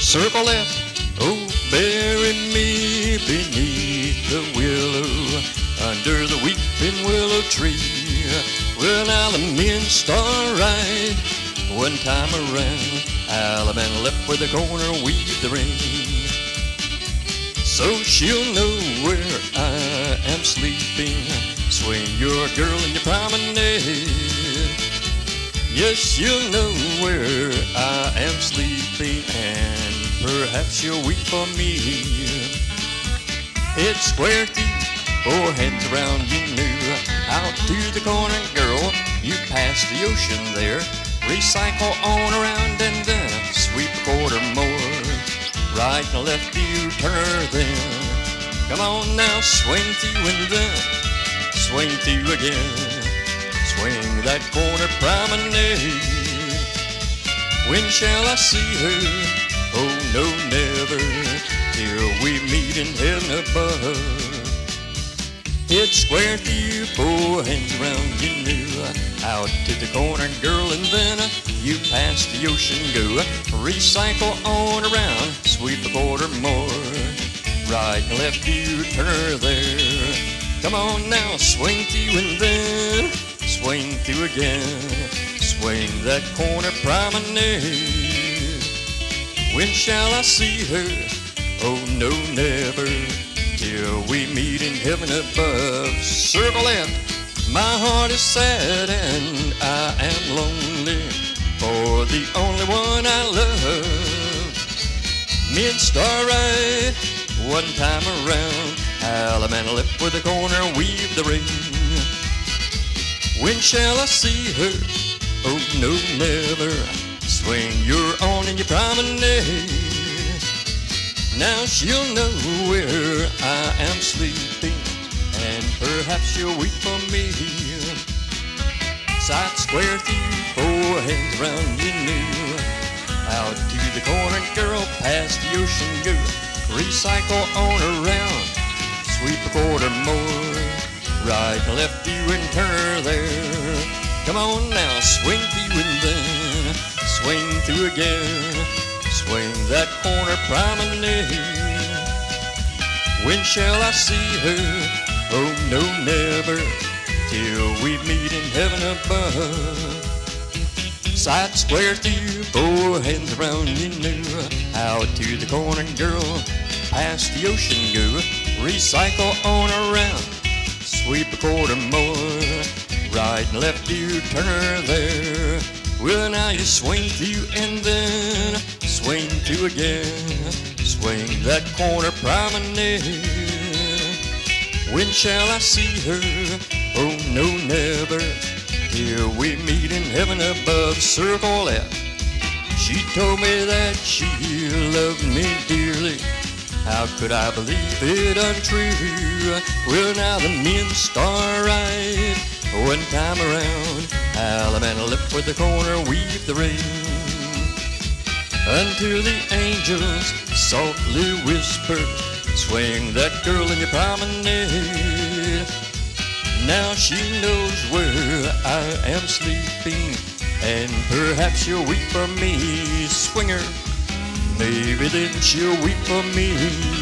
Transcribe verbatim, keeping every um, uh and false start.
circle left. Oh, bury me beneath the willow, under the weeping willow tree. Well, now the men start right one time around. Alabama left where the corner weave the ring, so she'll know where I am sleeping. Swing your girl in your promenade. Yes, she'll know where I am sleeping, and perhaps she'll weep for me. It's square teeth, four hands around you knew. Out to the corner, girl, you pass the ocean there. Recycle on around and then sweep a quarter more. Right and left you turn her then. Come on now, swing to and then swing to again. Swing that corner promenade. When shall I see her? Oh no, never, till we meet in heaven above. It's square through, four hands around you knew. Out to the corner, girl, and then you pass the ocean go. Recycle on around, sweep a quarter more. Right and left you turn her there. Come on now, swing through and then swing through again. Swing that corner promenade. When shall I see her? Oh no, never, till we meet in heaven above. Circle left. My heart is sad and I am lonely for the only one I love. Men star right one time around. Alabama left where the corner weave the ring. When shall I see her? Oh no, never. Swing your on in your promenade. Now she'll know where I am sleeping, and perhaps she'll weep for me. Side square through, four hands round you knew. Out to the corner, girl, past the ocean go. Recycle on around, sweep a quarter more. Right and left you and turn her there. Come on now, swing through and then swing through again. Swing that corner promenade. When shall I see her? Oh no, never, till we meet in heaven above. Side square through, four hands around you knew. Out to the corner, girl, past the ocean go. Recycle on around, sweep a quarter more. Right and left you turn her there. Well now you swing through and then swing through again. Swing that corner promenade. When shall I see her? Oh no, never, till we meet in heaven above. Circle left. She told me that she loved me dearly. How could I believe it untrue? Well now the men star right one time around. Alabama left where the corner weave the ring. Until the angels softly whisper, swing that girl in your promenade. Now she knows where I am sleeping, and perhaps she'll weep for me. Swing her, maybe then she'll weep for me.